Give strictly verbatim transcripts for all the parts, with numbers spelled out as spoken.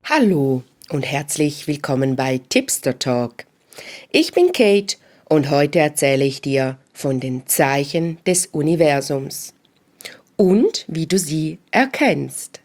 Hallo und herzlich willkommen bei Tipster Talk. Ich bin Kate und heute erzähle ich dir von den Zeichen des Universums und wie du sie erkennst.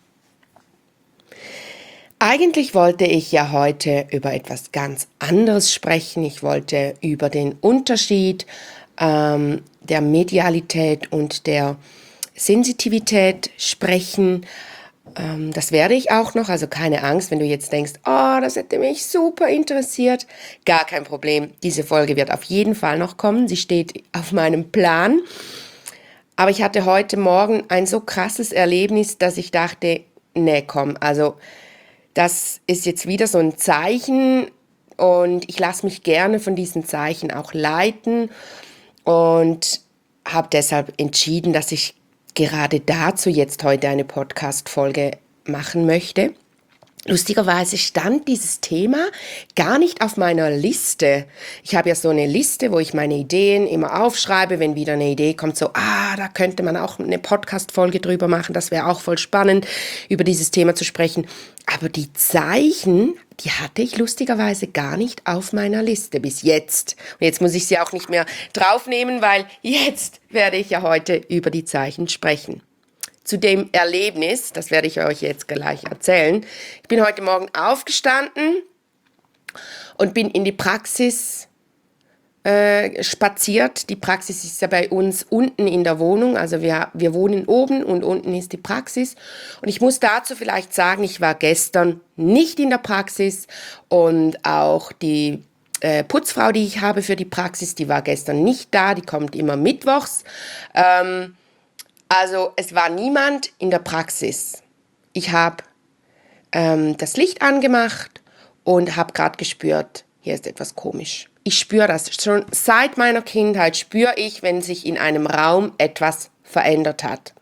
Eigentlich wollte ich ja heute über etwas ganz anderes sprechen. Ich wollte über den Unterschied ähm, der Medialität und der Sensitivität sprechen. Ähm, das werde ich auch noch, also keine Angst, wenn du jetzt denkst, oh, das hätte mich super interessiert. Gar kein Problem, diese Folge wird auf jeden Fall noch kommen, sie steht auf meinem Plan. Aber ich hatte heute Morgen ein so krasses Erlebnis, dass ich dachte, nee, komm, also das ist jetzt wieder so ein Zeichen und ich lasse mich gerne von diesen Zeichen auch leiten und habe deshalb entschieden, dass ich gerade dazu jetzt heute eine Podcast-Folge machen möchte. Lustigerweise stand dieses Thema gar nicht auf meiner Liste. Ich habe ja so eine Liste, wo ich meine Ideen immer aufschreibe, wenn wieder eine Idee kommt, so, ah, da könnte man auch eine Podcast-Folge drüber machen, das wäre auch voll spannend, über dieses Thema zu sprechen. Aber die Zeichen, die hatte ich lustigerweise gar nicht auf meiner Liste bis jetzt. Und jetzt muss ich sie auch nicht mehr draufnehmen, weil jetzt werde ich ja heute über die Zeichen sprechen. Zu dem Erlebnis, das werde ich euch jetzt gleich erzählen. Ich bin heute Morgen aufgestanden und bin in die Praxis äh, spaziert. Die Praxis ist ja bei uns unten in der Wohnung, also wir, wir wohnen oben und unten ist die Praxis. Und ich muss dazu vielleicht sagen, ich war gestern nicht in der Praxis und auch die äh, Putzfrau, die ich habe für die Praxis, die war gestern nicht da, die kommt immer mittwochs. Ähm, Also es war niemand in der Praxis. Ich habe ähm, das Licht angemacht und habe gerade gespürt, hier ist etwas komisch. Ich spüre das. Schon seit meiner Kindheit spüre ich, wenn sich in einem Raum etwas verändert hat.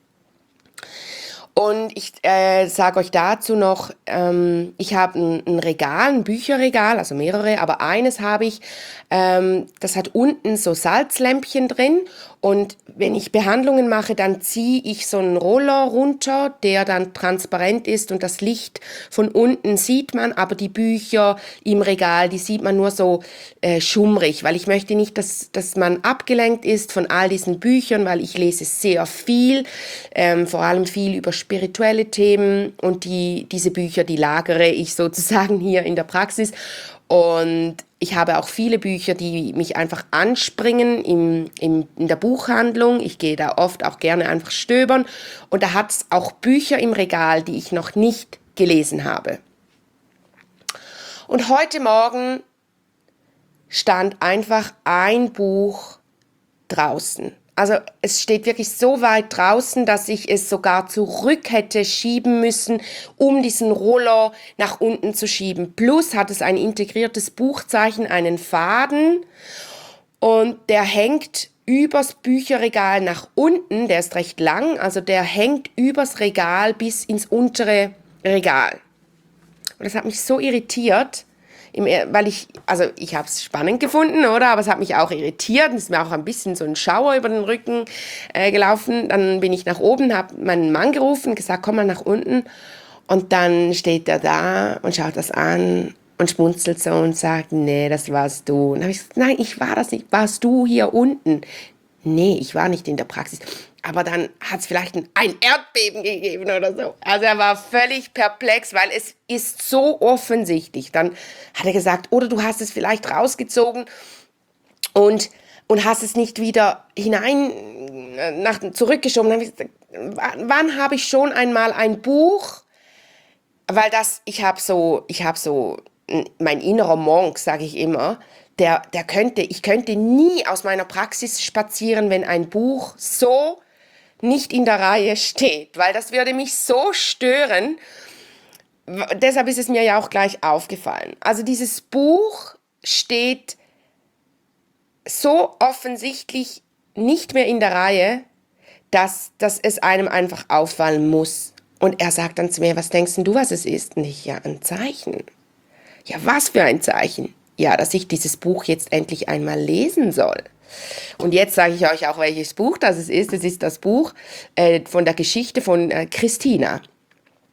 Und ich äh, sage euch dazu noch, ähm, ich habe ein, ein Regal, ein Bücherregal, also mehrere, aber eines habe ich, ähm, das hat unten so Salzlämpchen drin und wenn ich Behandlungen mache, dann ziehe ich so einen Roller runter, der dann transparent ist und das Licht von unten sieht man, aber die Bücher im Regal, die sieht man nur so äh, schummrig, weil ich möchte nicht, dass, dass man abgelenkt ist von all diesen Büchern, weil ich lese sehr viel, ähm, vor allem viel über spirituelle Themen und die, diese Bücher, die lagere ich sozusagen hier in der Praxis und ich habe auch viele Bücher, die mich einfach anspringen im, im, in der Buchhandlung. Ich gehe da oft auch gerne einfach stöbern und da hat es auch Bücher im Regal, die ich noch nicht gelesen habe. Und heute Morgen stand einfach ein Buch draußen. Also es steht wirklich so weit draußen, dass ich es sogar zurück hätte schieben müssen, um diesen Roller nach unten zu schieben. Plus hat es ein integriertes Buchzeichen, einen Faden und der hängt übers Bücherregal nach unten, der ist recht lang, also der hängt übers Regal bis ins untere Regal. Und das hat mich so irritiert, weil ich, also ich habe es spannend gefunden, oder? Aber es hat mich auch irritiert. Es ist mir auch ein bisschen so ein Schauer über den Rücken äh, gelaufen. Dann bin ich nach oben, habe meinen Mann gerufen, gesagt, komm mal nach unten. Und dann steht er da und schaut das an und schmunzelt so und sagt, nee, das warst du. Und dann habe ich gesagt, nein, ich war das nicht. Warst du hier unten? Nee, ich war nicht in der Praxis. Aber dann hat es vielleicht ein, ein Erdbeben gegeben oder so. Also er war völlig perplex, weil es ist so offensichtlich. Dann hat er gesagt, oder du hast es vielleicht rausgezogen und, und hast es nicht wieder hinein nach, zurückgeschoben. Dann habe ich gesagt, wann, wann habe ich schon einmal ein Buch? Weil das, ich habe so, ich habe so, mein innerer Monk, sage ich immer, der, der könnte, ich könnte nie aus meiner Praxis spazieren, wenn ein Buch so nicht in der Reihe steht, weil das würde mich so stören. Deshalb ist es mir ja auch gleich aufgefallen. Also dieses Buch steht so offensichtlich nicht mehr in der Reihe, dass, dass es einem einfach auffallen muss. Und er sagt dann zu mir, was denkst du, was es ist? Und ich, ja, ein Zeichen. Ja, was für ein Zeichen? Ja, dass ich dieses Buch jetzt endlich einmal lesen soll. Und jetzt sage ich euch auch, welches Buch das ist. Es ist das Buch äh, von der Geschichte von äh, Christina.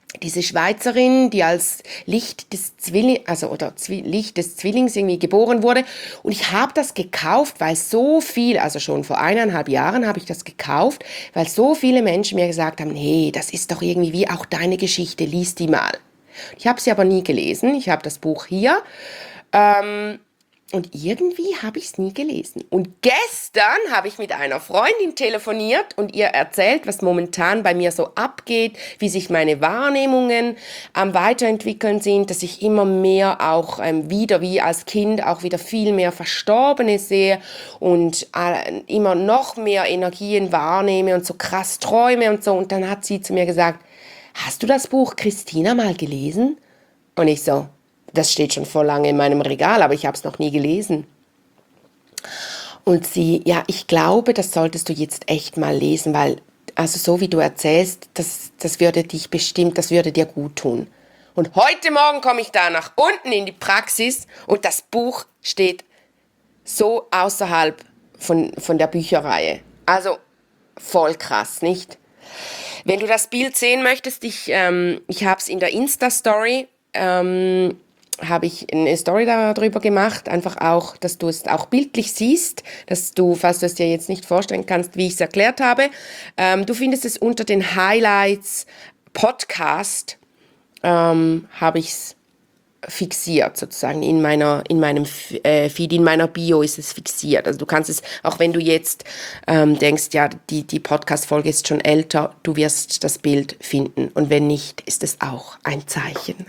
diese Schweizerin, die als Licht des Zwillings, also oder Zwi Licht des Zwillings irgendwie geboren wurde. Und ich habe das gekauft, weil so viel, also schon vor eineinhalb Jahren habe ich das gekauft, weil so viele Menschen mir gesagt haben, hey, das ist doch irgendwie wie auch deine Geschichte, lies die mal. Ich habe sie aber nie gelesen. Ich habe das Buch hier. Ähm, und irgendwie habe ich es nie gelesen. Und gestern habe ich mit einer Freundin telefoniert und ihr erzählt, was momentan bei mir so abgeht, wie sich meine Wahrnehmungen am Weiterentwickeln sind, dass ich immer mehr auch ähm, wieder, wie als Kind, auch wieder viel mehr Verstorbene sehe und äh, immer noch mehr Energien wahrnehme und so krass träume und so. Und dann hat sie zu mir gesagt, hast du das Buch Christina mal gelesen? Und ich so, das steht schon vor lange in meinem Regal, aber ich habe es noch nie gelesen. Und sie, ja, ich glaube, das solltest du jetzt echt mal lesen, weil, also so wie du erzählst, das, das würde dich bestimmt, das würde dir gut tun. Und heute Morgen komme ich da nach unten in die Praxis und das Buch steht so außerhalb von, von der Bücherreihe. Also voll krass, nicht? Wenn du das Bild sehen möchtest, ich, ähm, ich habe es in der Insta-Story, ähm, habe ich eine Story darüber gemacht, einfach auch, dass du es auch bildlich siehst, dass du, falls du es dir jetzt nicht vorstellen kannst, wie ich es erklärt habe, ähm, du findest es unter den Highlights Podcast, ähm, habe ich es fixiert, sozusagen in meiner, in meinem äh, Feed, in meiner Bio ist es fixiert. Also du kannst es, auch wenn du jetzt ähm, denkst, ja, die, die Podcast-Folge ist schon älter, du wirst das Bild finden. Und wenn nicht, ist es auch ein Zeichen.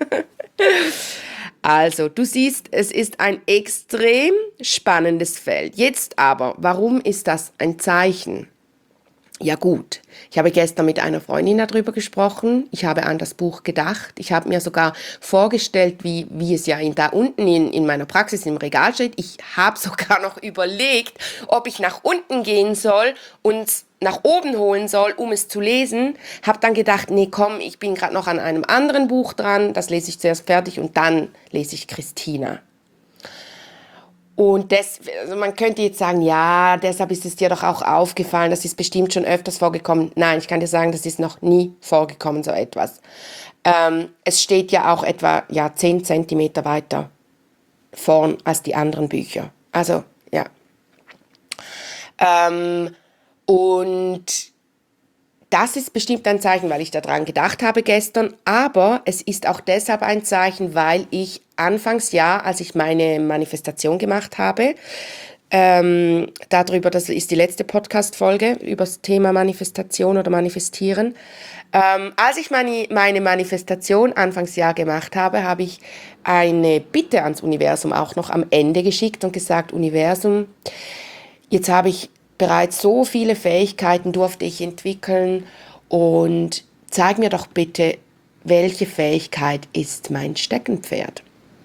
Also, du siehst, es ist ein extrem spannendes Feld. Jetzt aber, warum ist das ein Zeichen? Ja gut, ich habe gestern mit einer Freundin darüber gesprochen, ich habe an das Buch gedacht, ich habe mir sogar vorgestellt, wie, wie es ja in, da unten in, in meiner Praxis im Regal steht. Ich habe sogar noch überlegt, ob ich nach unten gehen soll und nach oben holen soll, um es zu lesen. Habe dann gedacht, nee komm, ich bin gerade noch an einem anderen Buch dran, das lese ich zuerst fertig und dann lese ich Christina. Und das, also man könnte jetzt sagen, ja, deshalb ist es dir doch auch aufgefallen, das ist bestimmt schon öfters vorgekommen. Nein, ich kann dir sagen, das ist noch nie vorgekommen, so etwas. Ähm, es steht ja auch etwa ja, zehn Zentimeter weiter vorn als die anderen Bücher. Also, ja. Ähm, und das ist bestimmt ein Zeichen, weil ich daran gedacht habe gestern, aber es ist auch deshalb ein Zeichen, weil ich Anfangsjahr, als ich meine Manifestation gemacht habe, ähm, darüber, das ist die letzte Podcast-Folge über das Thema Manifestation oder Manifestieren. Ähm, als ich meine, meine Manifestation Anfangsjahr gemacht habe, habe ich eine Bitte ans Universum auch noch am Ende geschickt und gesagt, Universum, jetzt habe ich bereits so viele Fähigkeiten durfte ich entwickeln und zeig mir doch bitte, welche Fähigkeit ist mein Steckenpferd.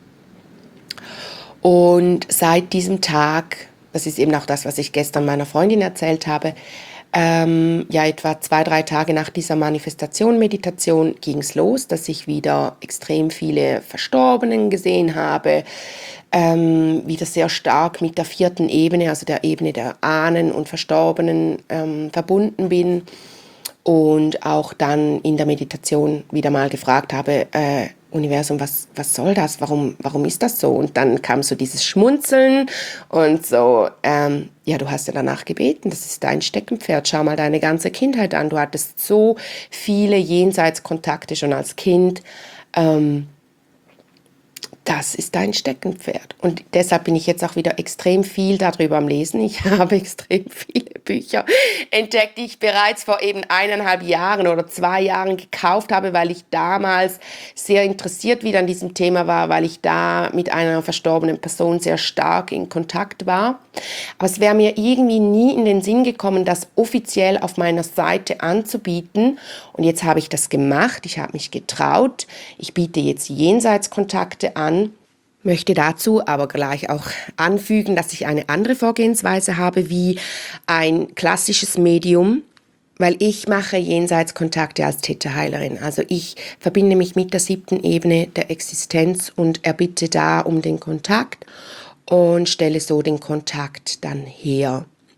Und seit diesem Tag, das ist eben auch das, was ich gestern meiner Freundin erzählt habe, ähm, ja etwa zwei, drei Tage nach dieser Manifestation, Meditation ging es los, dass ich wieder extrem viele Verstorbenen gesehen habe, ähm, wieder sehr stark mit der vierten Ebene, also der Ebene der Ahnen und Verstorbenen ähm, verbunden bin und auch dann in der Meditation wieder mal gefragt habe, äh, Universum, was, was soll das? Warum, warum ist das so? Und dann kam so dieses Schmunzeln und so, ähm, ja, du hast ja danach gebeten, das ist dein Steckenpferd, schau mal deine ganze Kindheit an, du hattest so viele Jenseitskontakte schon als Kind, ähm, das ist dein Steckenpferd. Und deshalb bin ich jetzt auch wieder extrem viel darüber am Lesen. Ich habe extrem viele Bücher entdeckt, die ich bereits vor eben eineinhalb Jahren oder zwei Jahren gekauft habe, weil ich damals sehr interessiert wieder an diesem Thema war, weil ich da mit einer verstorbenen Person sehr stark in Kontakt war. Aber es wäre mir irgendwie nie in den Sinn gekommen, das offiziell auf meiner Seite anzubieten. Und jetzt habe ich das gemacht. Ich habe mich getraut. Ich biete jetzt Jenseitskontakte an. Möchte dazu aber gleich auch anfügen, dass ich eine andere Vorgehensweise habe wie ein klassisches Medium, weil ich mache Jenseitskontakte als Theta-Heilerin. Also ich verbinde mich mit der siebten Ebene der Existenz und erbitte da um den Kontakt und stelle so den Kontakt dann her.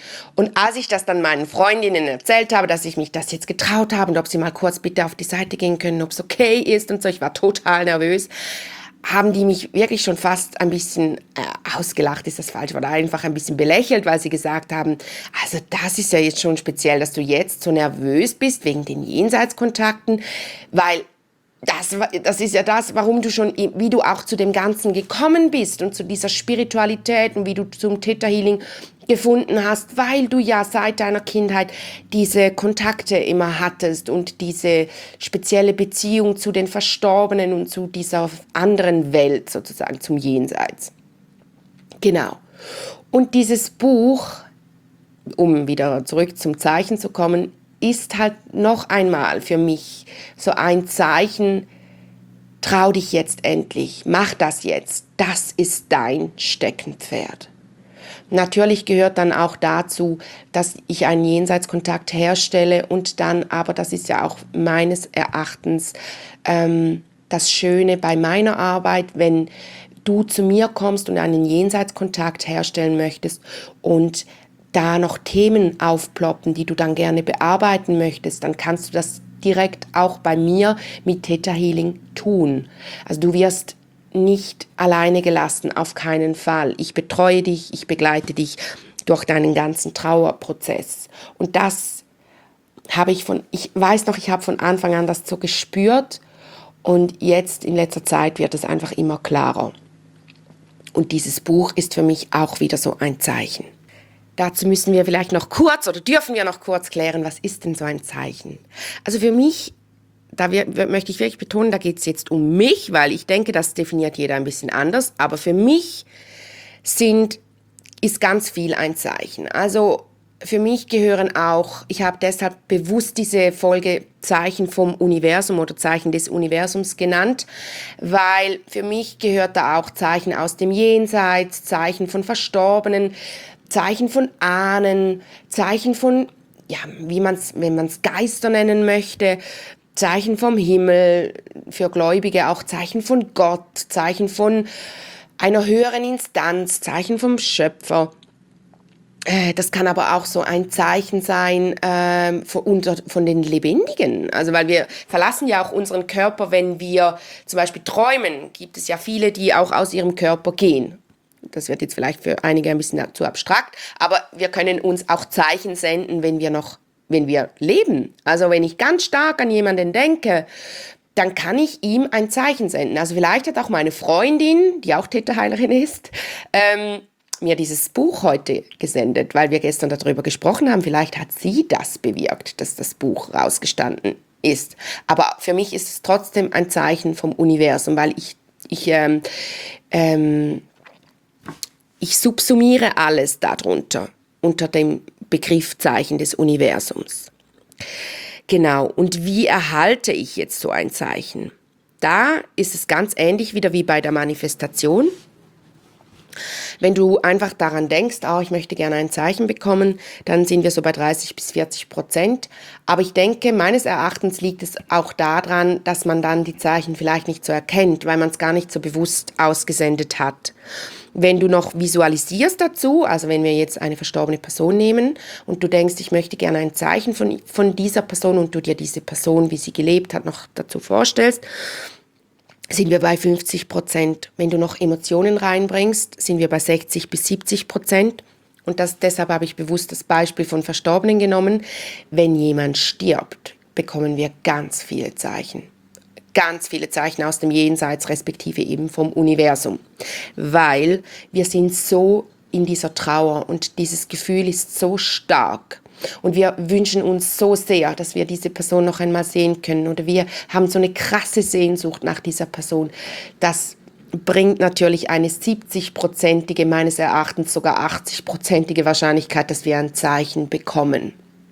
Und als ich das dann meinen Freundinnen erzählt habe, dass ich mich das jetzt getraut habe und ob sie mal kurz bitte auf die Seite gehen können, ob es okay ist und so, ich war total nervös, haben die mich wirklich schon fast ein bisschen äh, ausgelacht, ist das falsch, oder einfach ein bisschen belächelt, weil sie gesagt haben, also das ist ja jetzt schon speziell, dass du jetzt so nervös bist wegen den Jenseitskontakten, weil das, das ist ja das, warum du schon, wie du auch zu dem Ganzen gekommen bist und zu dieser Spiritualität und wie du zum Theta Healing gefunden hast, weil du ja seit deiner Kindheit diese Kontakte immer hattest und diese spezielle Beziehung zu den Verstorbenen und zu dieser anderen Welt sozusagen, zum Jenseits. Genau. Und dieses Buch, um wieder zurück zum Zeichen zu kommen, ist halt noch einmal für mich so ein Zeichen, trau dich jetzt endlich, mach das jetzt, das ist dein Steckenpferd. Natürlich gehört dann auch dazu, dass ich einen Jenseitskontakt herstelle und dann, aber das ist ja auch meines Erachtens ähm, das Schöne bei meiner Arbeit, wenn du zu mir kommst und einen Jenseitskontakt herstellen möchtest und da noch Themen aufploppen, die du dann gerne bearbeiten möchtest, dann kannst du das direkt auch bei mir mit Theta Healing tun. Also du wirst nicht alleine gelassen, auf keinen Fall. Ich betreue dich, ich begleite dich durch deinen ganzen Trauerprozess. Und das habe ich von, ich weiß noch, ich habe von Anfang an das so gespürt und jetzt in letzter Zeit wird es einfach immer klarer. Und dieses Buch ist für mich auch wieder so ein Zeichen. Dazu müssen wir vielleicht noch kurz oder dürfen wir noch kurz klären, was ist denn so ein Zeichen? Also für mich, da wir, möchte ich wirklich betonen, da geht es jetzt um mich, weil ich denke, das definiert jeder ein bisschen anders, aber für mich sind, ist ganz viel ein Zeichen. Also für mich gehören auch, ich habe deshalb bewusst diese Folge Zeichen vom Universum oder Zeichen des Universums genannt, weil für mich gehört da auch Zeichen aus dem Jenseits, Zeichen von Verstorbenen, Zeichen von Ahnen, Zeichen von, ja, wie man's, wenn man es Geister nennen möchte, Zeichen vom Himmel, für Gläubige auch Zeichen von Gott, Zeichen von einer höheren Instanz, Zeichen vom Schöpfer. Das kann aber auch so ein Zeichen sein äh, von, von den Lebendigen. Also weil wir verlassen ja auch unseren Körper, wenn wir zum Beispiel träumen, gibt es ja viele, die auch aus ihrem Körper gehen. Das wird jetzt vielleicht für einige ein bisschen zu abstrakt, aber wir können uns auch Zeichen senden, wenn wir noch, wenn wir leben. Also wenn ich ganz stark an jemanden denke, dann kann ich ihm ein Zeichen senden. Also vielleicht hat auch meine Freundin, die auch Theta-Heilerin ist, ähm, mir dieses Buch heute gesendet, weil wir gestern darüber gesprochen haben. Vielleicht hat sie das bewirkt, dass das Buch rausgestanden ist. Aber für mich ist es trotzdem ein Zeichen vom Universum, weil ich, ich ähm, ähm, Ich subsumiere alles darunter, unter dem Begriff Zeichen des Universums. Genau, und wie erhalte ich jetzt so ein Zeichen? Da ist es ganz ähnlich wieder wie bei der Manifestation. Wenn du einfach daran denkst, oh, ich möchte gerne ein Zeichen bekommen, dann sind wir so bei dreißig bis vierzig Prozent. Aber ich denke, meines Erachtens liegt es auch daran, dass man dann die Zeichen vielleicht nicht so erkennt, weil man es gar nicht so bewusst ausgesendet hat. Wenn du noch visualisierst dazu, also wenn wir jetzt eine verstorbene Person nehmen und du denkst, ich möchte gerne ein Zeichen von, von dieser Person und du dir diese Person, wie sie gelebt hat, noch dazu vorstellst, sind wir bei fünfzig Prozent. Wenn du noch Emotionen reinbringst, sind wir bei sechzig bis siebzig Prozent. Und das, deshalb habe ich bewusst das Beispiel von Verstorbenen genommen. Wenn jemand stirbt, bekommen wir ganz viele Zeichen. Ganz viele Zeichen aus dem Jenseits, respektive eben vom Universum. Weil wir sind so in dieser Trauer und dieses Gefühl ist so stark. Und wir wünschen uns so sehr, dass wir diese Person noch einmal sehen können. Oder wir haben so eine krasse Sehnsucht nach dieser Person. Das bringt natürlich eine siebzig-prozentige, meines Erachtens sogar achtzig-prozentige Wahrscheinlichkeit, dass wir ein Zeichen bekommen.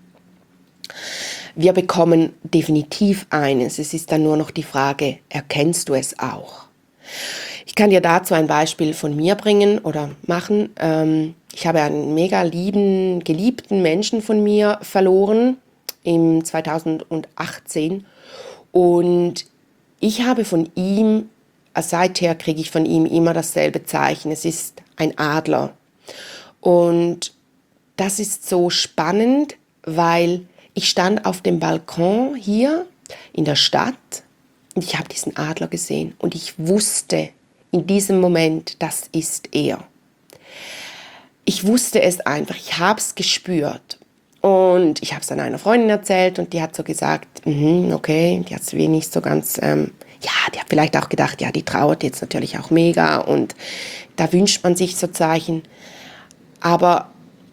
Wir bekommen definitiv eines. Es ist dann nur noch die Frage, erkennst du es auch? Ich kann dir dazu ein Beispiel von mir bringen oder machen. Ähm, ich habe einen mega lieben, geliebten Menschen von mir verloren im zweitausendachtzehn und ich habe von ihm, seither kriege ich von ihm immer dasselbe Zeichen. Es ist ein Adler und das ist so spannend, weil ich stand auf dem Balkon hier in der Stadt und ich habe diesen Adler gesehen und ich wusste in diesem Moment, das ist er. Ich wusste es einfach, ich habe es gespürt. Und ich habe es dann einer Freundin erzählt und die hat so gesagt, mm, okay, die hat es wenig so ganz, ähm, ja, die hat vielleicht auch gedacht, ja, die trauert jetzt natürlich auch mega und da wünscht man sich so Zeichen. Aber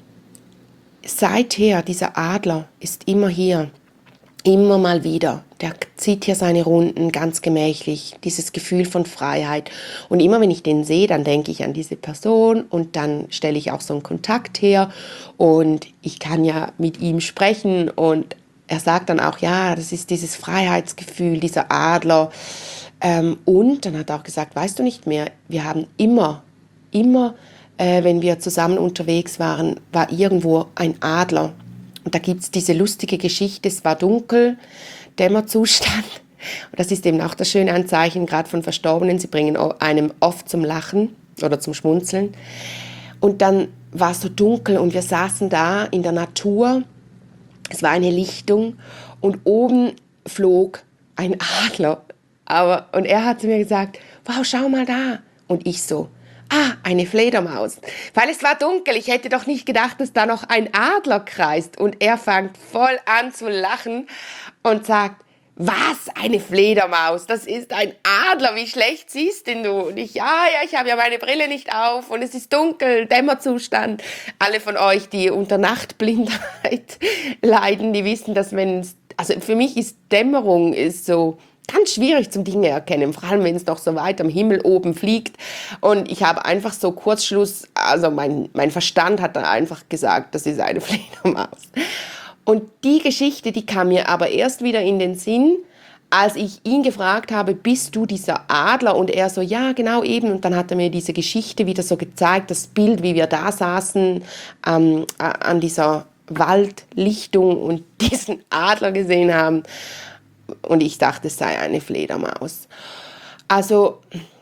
seither, dieser Adler ist immer hier, immer mal wieder. Der zieht hier seine Runden ganz gemächlich, dieses Gefühl von Freiheit. Und immer wenn ich den sehe, dann denke ich an diese Person und dann stelle ich auch so einen Kontakt her und ich kann ja mit ihm sprechen und er sagt dann auch, ja, das ist dieses Freiheitsgefühl, dieser Adler. Ähm, und dann hat er auch gesagt, weißt du nicht mehr, wir haben immer, immer, äh, wenn wir zusammen unterwegs waren, war irgendwo ein Adler. Und da gibt es diese lustige Geschichte, es war dunkel, Dämmerzustand. Und das ist eben auch das schöne Anzeichen, gerade von Verstorbenen, sie bringen einem oft zum Lachen oder zum Schmunzeln. Und dann war es so dunkel und wir saßen da in der Natur, es war eine Lichtung und oben flog ein Adler. Aber, und er hat zu mir gesagt, wow, schau mal da. Und ich so, ah, eine Fledermaus. Weil es war dunkel, ich hätte doch nicht gedacht, dass da noch ein Adler kreist. Und er fängt voll an zu lachen und sagt, was, eine Fledermaus? Das ist ein Adler, wie schlecht siehst denn du? Und ich, ja, ja, ich habe ja meine Brille nicht auf und es ist dunkel, Dämmerzustand. Alle von euch, die unter Nachtblindheit leiden, die wissen, dass wenn, also für mich ist Dämmerung ist so ganz schwierig zum Dinge erkennen, vor allem wenn es noch so weit am Himmel oben fliegt. Und ich habe einfach so Kurzschluss, also mein, mein Verstand hat dann einfach gesagt, das ist eine Fledermaus. Und die Geschichte, die kam mir aber erst wieder in den Sinn, als ich ihn gefragt habe, bist du dieser Adler? Und er so, ja, genau eben. Und dann hat er mir diese Geschichte wieder so gezeigt, das Bild, wie wir da saßen, ähm, an dieser Waldlichtung und diesen Adler gesehen haben. Und ich dachte, es sei eine Fledermaus. Also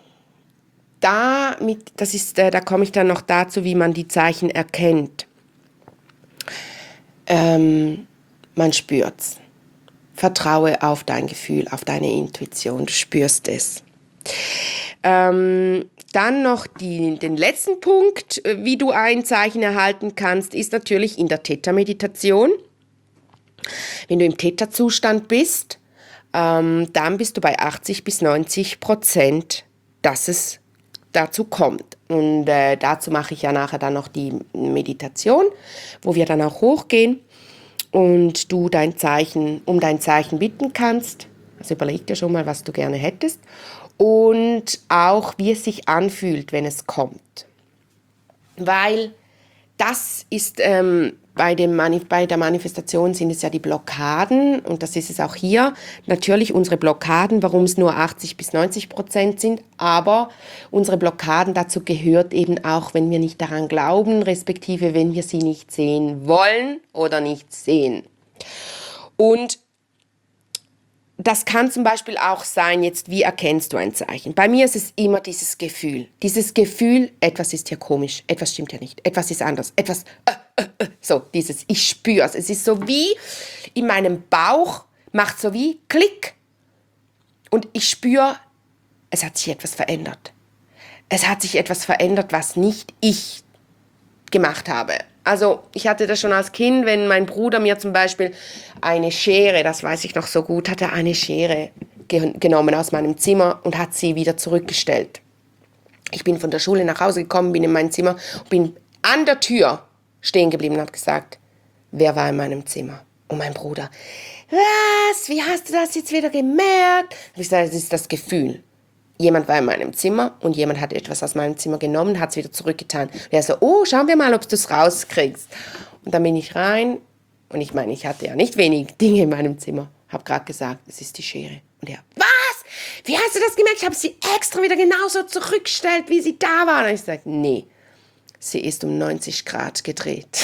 damit, das ist, äh, da komme ich dann noch dazu, wie man die Zeichen erkennt. Ähm, man spürt's. Vertraue auf dein Gefühl, auf deine Intuition, du spürst es. Ähm, dann noch die, den letzten Punkt, wie du ein Zeichen erhalten kannst, ist natürlich in der Theta-Meditation. Wenn du im Theta-Zustand bist, ähm, dann bist du bei achtzig bis neunzig Prozent, dass es dazu kommt. Und äh, dazu mache ich ja nachher dann noch die Meditation, wo wir dann auch hochgehen und du dein Zeichen, um dein Zeichen bitten kannst. Also überleg dir schon mal, was du gerne hättest. Und auch, wie es sich anfühlt, wenn es kommt. Weil das ist, ähm, bei, dem Manif- bei der Manifestation sind es ja die Blockaden und das ist es auch hier. Natürlich unsere Blockaden, warum es nur achtzig bis neunzig Prozent sind, aber unsere Blockaden, dazu gehört eben auch, wenn wir nicht daran glauben, respektive wenn wir sie nicht sehen wollen oder nicht sehen. Und das kann zum Beispiel auch sein, jetzt, wie erkennst du ein Zeichen? Bei mir ist es immer dieses Gefühl. Dieses Gefühl, etwas ist hier komisch, etwas stimmt hier nicht, etwas ist anders, etwas, äh, äh, äh, so, dieses, ich spüre es. Es ist so wie in meinem Bauch, macht so wie Klick. Und ich spüre, es hat sich etwas verändert. Es hat sich etwas verändert, was nicht ich gemacht habe. Also ich hatte das schon als Kind, wenn mein Bruder mir zum Beispiel eine Schere, das weiß ich noch so gut, hat er eine Schere ge- genommen aus meinem Zimmer und hat sie wieder zurückgestellt. Ich bin von der Schule nach Hause gekommen, bin in mein Zimmer und bin an der Tür stehen geblieben und habe gesagt, wer war in meinem Zimmer? Und mein Bruder, was, wie hast du das jetzt wieder gemerkt? Ich sage, das ist das Gefühl. Jemand war in meinem Zimmer und jemand hat etwas aus meinem Zimmer genommen, hat es wieder zurückgetan. Und er so, oh, schauen wir mal, ob du es rauskriegst. Und dann bin ich rein und ich meine, ich hatte ja nicht wenig Dinge in meinem Zimmer. Habe gerade gesagt, es ist die Schere. Und er, was? Wie hast du das gemerkt? Ich habe sie extra wieder genauso zurückgestellt, wie sie da war. Und ich sage, nee, sie ist um neunzig Grad gedreht.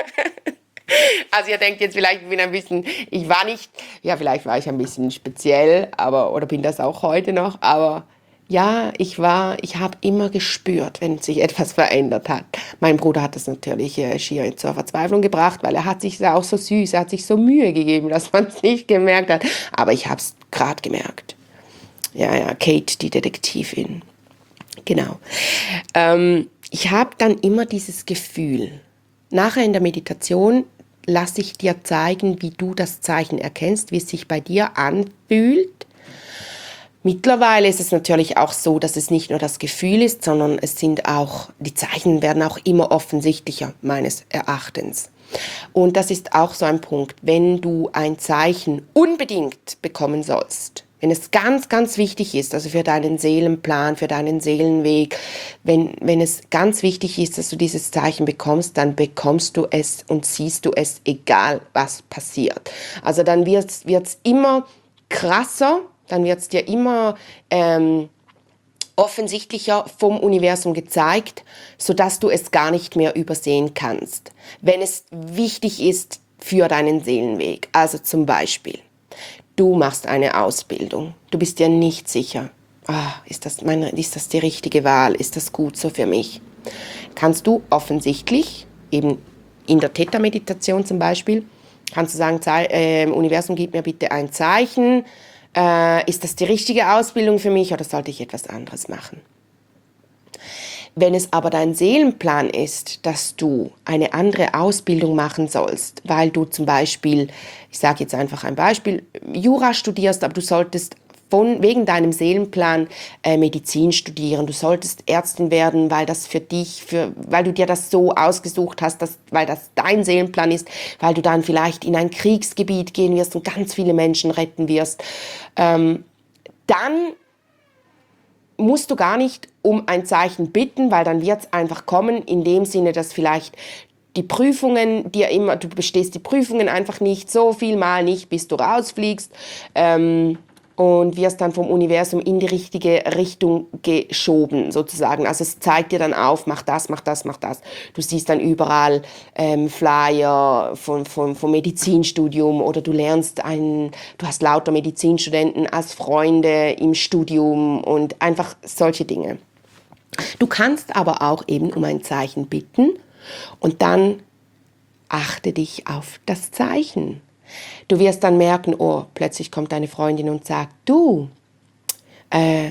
Also ihr denkt jetzt vielleicht, ich bin ein bisschen, ich war nicht, ja vielleicht war ich ein bisschen speziell, aber oder bin das auch heute noch, aber Ja, ich war, ich habe immer gespürt, wenn sich etwas verändert hat. Mein Bruder hat das natürlich äh, schier zur Verzweiflung gebracht, weil er hat sich ja auch so süß, er hat sich so Mühe gegeben, dass man es nicht gemerkt hat. Aber ich habe es gerade gemerkt. Ja, ja, Kate, die Detektivin. Genau. Ähm, ich habe dann immer dieses Gefühl. Nachher in der Meditation lasse ich dir zeigen, wie du das Zeichen erkennst, wie es sich bei dir anfühlt. Mittlerweile ist es natürlich auch so, dass es nicht nur das Gefühl ist, sondern es sind auch, die Zeichen werden auch immer offensichtlicher, meines Erachtens. Und das ist auch so ein Punkt, wenn du ein Zeichen unbedingt bekommen sollst, wenn es ganz, ganz wichtig ist, also für deinen Seelenplan, für deinen Seelenweg, wenn, wenn es ganz wichtig ist, dass du dieses Zeichen bekommst, dann bekommst du es und siehst du es, egal was passiert. Also dann wird es immer krasser, dann wird es dir immer ähm, offensichtlicher vom Universum gezeigt, sodass du es gar nicht mehr übersehen kannst, wenn es wichtig ist für deinen Seelenweg. Also zum Beispiel, du machst eine Ausbildung, du bist dir nicht sicher, ah, ist das meine, ist das die richtige Wahl, ist das gut so für mich? Kannst du offensichtlich, eben in der Theta-Meditation zum Beispiel, kannst du sagen, äh, Universum, gib mir bitte ein Zeichen, äh, ist das die richtige Ausbildung für mich oder sollte ich etwas anderes machen? Wenn es aber dein Seelenplan ist, dass du eine andere Ausbildung machen sollst, weil du zum Beispiel, ich sage jetzt einfach ein Beispiel, Jura studierst, aber du solltest von, wegen deinem Seelenplan äh, Medizin studieren, du solltest Ärztin werden, weil das für dich, für, weil du dir das so ausgesucht hast, dass, weil das dein Seelenplan ist, weil du dann vielleicht in ein Kriegsgebiet gehen wirst und ganz viele Menschen retten wirst, ähm, dann musst du gar nicht um ein Zeichen bitten, weil dann wird es einfach kommen, in dem Sinne, dass vielleicht die Prüfungen dir immer, du bestehst die Prüfungen einfach nicht, so viel mal nicht, bis du rausfliegst ähm, und wirst dann vom Universum in die richtige Richtung geschoben, sozusagen. Also es zeigt dir dann auf, mach das, mach das, mach das. Du siehst dann überall ähm, Flyer vom, vom, vom Medizinstudium oder du lernst ein, du hast lauter Medizinstudenten als Freunde im Studium und einfach solche Dinge. Du kannst aber auch eben um ein Zeichen bitten und dann achte dich auf das Zeichen. Du wirst dann merken, oh, plötzlich kommt deine Freundin und sagt, du, äh,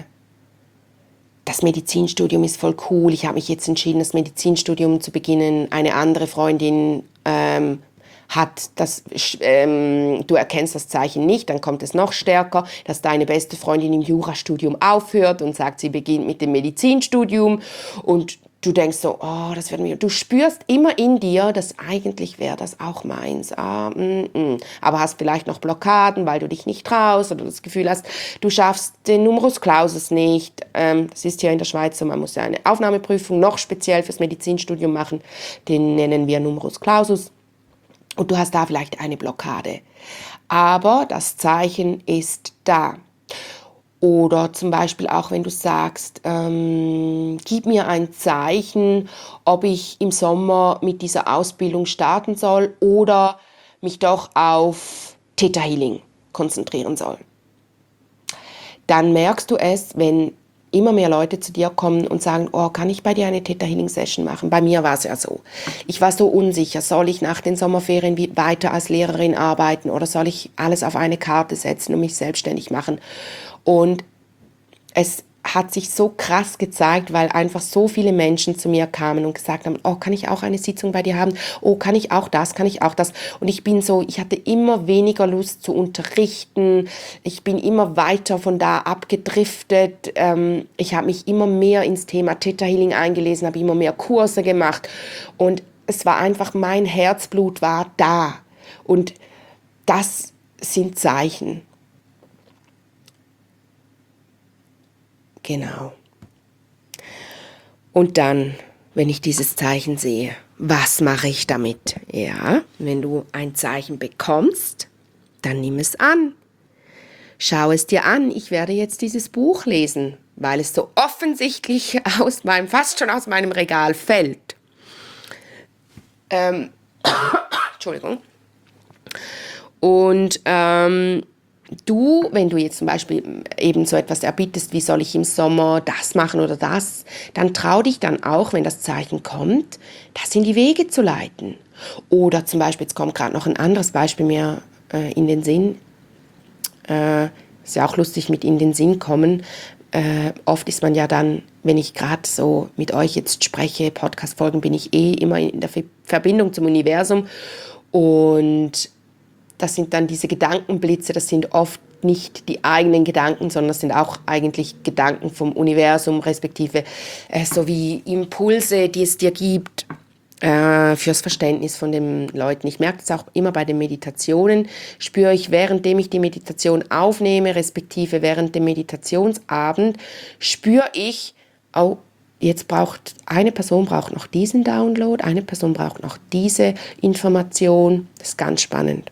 das Medizinstudium ist voll cool, ich habe mich jetzt entschieden, das Medizinstudium zu beginnen. Eine andere Freundin ähm, hat das, ähm, du erkennst das Zeichen nicht, dann kommt es noch stärker, dass deine beste Freundin im Jurastudium aufhört und sagt, sie beginnt mit dem Medizinstudium und du denkst so, oh, das wird mir, du spürst immer in dir, dass eigentlich wäre das auch meins, ah, mm, mm. aber hast vielleicht noch Blockaden, weil du dich nicht traust oder das Gefühl hast, du schaffst den Numerus Clausus nicht, ähm, das ist hier in der Schweiz so, man muss ja eine Aufnahmeprüfung noch speziell fürs Medizinstudium machen, den nennen wir Numerus Clausus. Und du hast da vielleicht eine Blockade. Aber das Zeichen ist da. Oder zum Beispiel auch, wenn du sagst, ähm, gib mir ein Zeichen, ob ich im Sommer mit dieser Ausbildung starten soll oder mich doch auf Theta Healing konzentrieren soll. Dann merkst du es, wenn immer mehr Leute zu dir kommen und sagen, oh, kann ich bei dir eine Theta Healing Session machen? Bei mir war es ja so. Ich war so unsicher, soll ich nach den Sommerferien weiter als Lehrerin arbeiten oder soll ich alles auf eine Karte setzen und mich selbstständig machen? Und es hat sich so krass gezeigt, weil einfach so viele Menschen zu mir kamen und gesagt haben, oh, kann ich auch eine Sitzung bei dir haben? Oh, kann ich auch das? Kann ich auch das? Und ich bin so, ich hatte immer weniger Lust zu unterrichten. Ich bin immer weiter von da abgedriftet. Ähm, ich habe mich immer mehr ins Thema Theta Healing eingelesen, habe immer mehr Kurse gemacht. Und es war einfach, mein Herzblut war da. Und das sind Zeichen. Genau. Und dann, wenn ich dieses Zeichen sehe, was mache ich damit? Ja, wenn du ein Zeichen bekommst, dann nimm es an. Schau es dir an. Ich werde jetzt dieses Buch lesen, weil es so offensichtlich aus meinem, fast schon aus meinem Regal fällt. Ähm, Entschuldigung. Und ähm, du, wenn du jetzt zum Beispiel eben so etwas erbittest, wie soll ich im Sommer das machen oder das, dann trau dich dann auch, wenn das Zeichen kommt, das in die Wege zu leiten. Oder zum Beispiel, jetzt kommt gerade noch ein anderes Beispiel mir äh, in den Sinn, äh, ist ja auch lustig mit in den Sinn kommen. Äh, oft ist man ja dann, wenn ich gerade so mit euch jetzt spreche, Podcast-Folgen, bin ich eh immer in der Verbindung zum Universum. Und das sind dann diese Gedankenblitze, das sind oft nicht die eigenen Gedanken, sondern das sind auch eigentlich Gedanken vom Universum, respektive äh, so wie Impulse, die es dir gibt, äh, fürs Verständnis von den Leuten. Ich merke das auch immer bei den Meditationen, spüre ich, währenddem ich die Meditation aufnehme, respektive während dem Meditationsabend, spüre ich, oh, jetzt braucht eine Person braucht noch diesen Download, eine Person braucht noch diese Information. Das ist ganz spannend.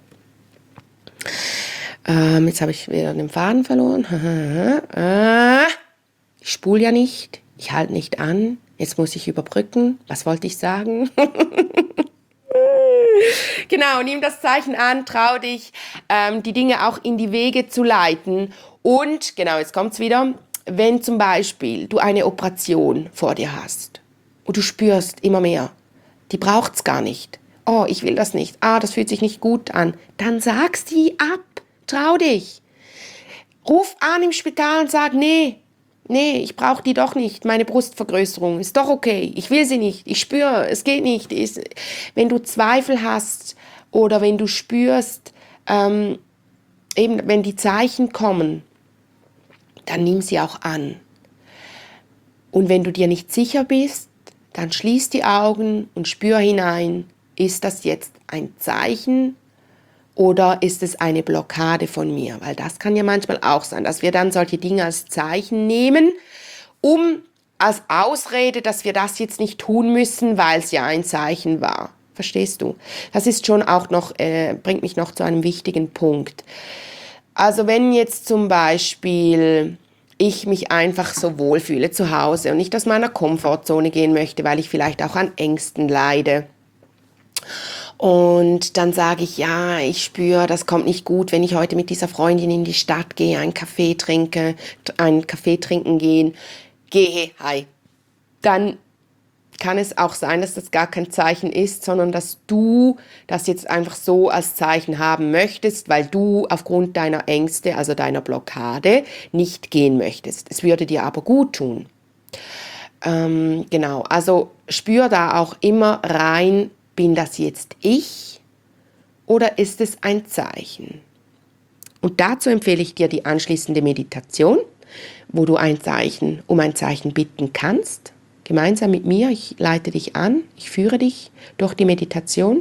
Ähm, jetzt habe ich wieder den Faden verloren. Ich spule ja nicht, ich halte nicht an. Jetzt muss ich überbrücken. Was wollte ich sagen? Genau, nimm das Zeichen an, trau dich, ähm, die Dinge auch in die Wege zu leiten. Und, genau, jetzt kommt's wieder, wenn zum Beispiel du eine Operation vor dir hast und du spürst immer mehr, die braucht's gar nicht. Oh, ich will das nicht. Ah, das fühlt sich nicht gut an. Dann sag sie ab. Trau dich. Ruf an im Spital und sag, nee, nee, ich brauche die doch nicht. Meine Brustvergrößerung ist doch okay. Ich will sie nicht. Ich spüre, es geht nicht. Ist, wenn du Zweifel hast oder wenn du spürst, ähm, eben wenn die Zeichen kommen, dann nimm sie auch an. Und wenn du dir nicht sicher bist, dann schließ die Augen und spür hinein. Ist das jetzt ein Zeichen oder ist es eine Blockade von mir? Weil das kann ja manchmal auch sein, dass wir dann solche Dinge als Zeichen nehmen, um als Ausrede, dass wir das jetzt nicht tun müssen, weil es ja ein Zeichen war. Verstehst du? Das ist schon auch noch, äh, bringt mich noch zu einem wichtigen Punkt. Also wenn jetzt zum Beispiel ich mich einfach so wohlfühle zu Hause und nicht aus meiner Komfortzone gehen möchte, weil ich vielleicht auch an Ängsten leide, und dann sage ich, ja, ich spüre, das kommt nicht gut, wenn ich heute mit dieser Freundin in die Stadt gehe, einen Kaffee trinke, einen Kaffee trinken gehen, gehe, hi. Dann kann es auch sein, dass das gar kein Zeichen ist, sondern dass du das jetzt einfach so als Zeichen haben möchtest, weil du aufgrund deiner Ängste, also deiner Blockade, nicht gehen möchtest. Es würde dir aber gut tun. Ähm, genau, also spür da auch immer rein, bin das jetzt ich oder ist es ein Zeichen? Und dazu empfehle ich dir die anschließende Meditation, wo du ein Zeichen, um ein Zeichen bitten kannst. Gemeinsam mit mir, ich leite dich an, ich führe dich durch die Meditation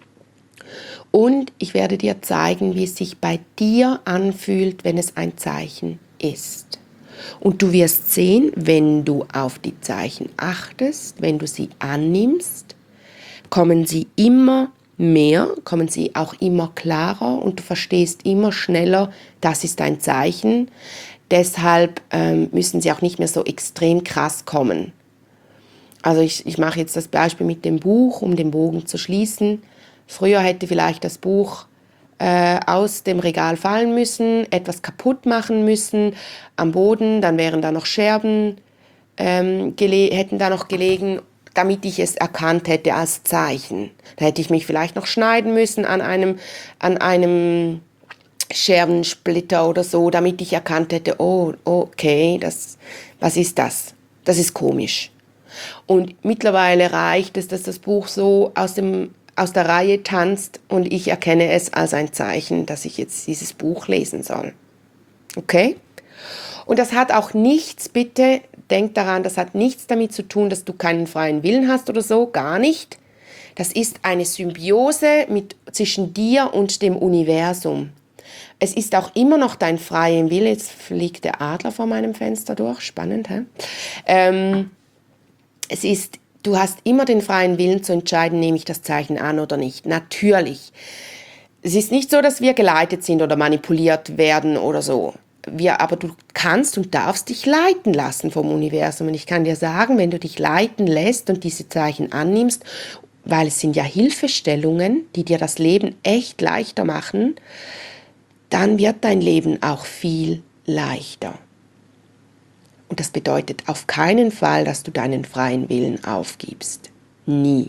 und ich werde dir zeigen, wie es sich bei dir anfühlt, wenn es ein Zeichen ist. Und du wirst sehen, wenn du auf die Zeichen achtest, wenn du sie annimmst, kommen sie immer mehr, kommen sie auch immer klarer und du verstehst immer schneller, das ist ein Zeichen. Deshalb ähm, müssen sie auch nicht mehr so extrem krass kommen. Also ich, ich mache jetzt das Beispiel mit dem Buch, um den Bogen zu schließen. Früher hätte vielleicht das Buch äh, aus dem Regal fallen müssen, etwas kaputt machen müssen am Boden, dann wären da noch Scherben, ähm, gele- hätten da noch gelegen, damit ich es erkannt hätte als Zeichen. Da hätte ich mich vielleicht noch schneiden müssen an einem, an einem Scherbensplitter oder so, damit ich erkannt hätte, oh, okay, das, was ist das? Das ist komisch. Und mittlerweile reicht es, dass das Buch so aus, dem, aus der Reihe tanzt und ich erkenne es als ein Zeichen, dass ich jetzt dieses Buch lesen soll. Okay? Und das hat auch nichts, bitte, denk daran, das hat nichts damit zu tun, dass du keinen freien Willen hast oder so, gar nicht. Das ist eine Symbiose mit, zwischen dir und dem Universum. Es ist auch immer noch dein freier Wille, jetzt fliegt der Adler vor meinem Fenster durch, spannend, hä? Ähm, es ist, du hast immer den freien Willen zu entscheiden, nehme ich das Zeichen an oder nicht, natürlich. Es ist nicht so, dass wir geleitet sind oder manipuliert werden oder so. Wir, aber du kannst und darfst dich leiten lassen vom Universum. Und ich kann dir sagen, wenn du dich leiten lässt und diese Zeichen annimmst, weil es sind ja Hilfestellungen, die dir das Leben echt leichter machen, dann wird dein Leben auch viel leichter. Und das bedeutet auf keinen Fall, dass du deinen freien Willen aufgibst. Nie.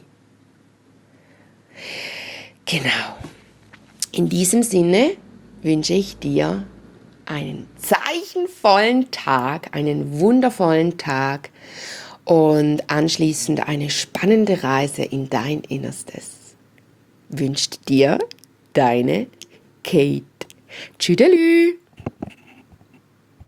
Genau. In diesem Sinne wünsche ich dir einen zeichenvollen Tag, einen wundervollen Tag und anschließend eine spannende Reise in dein Innerstes. Wünscht dir deine Kate. Tschüdelü!